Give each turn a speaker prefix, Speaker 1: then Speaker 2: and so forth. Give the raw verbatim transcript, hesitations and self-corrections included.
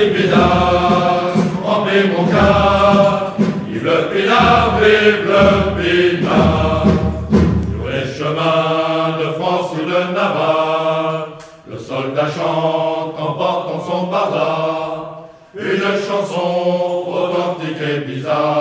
Speaker 1: vive Pinard, remplis mon cœur. Vive le Pinard, vive le Pinard. Sur les chemins de France ou de Navarre, le soldat chante en portant son barda, une chanson authentique et bizarre.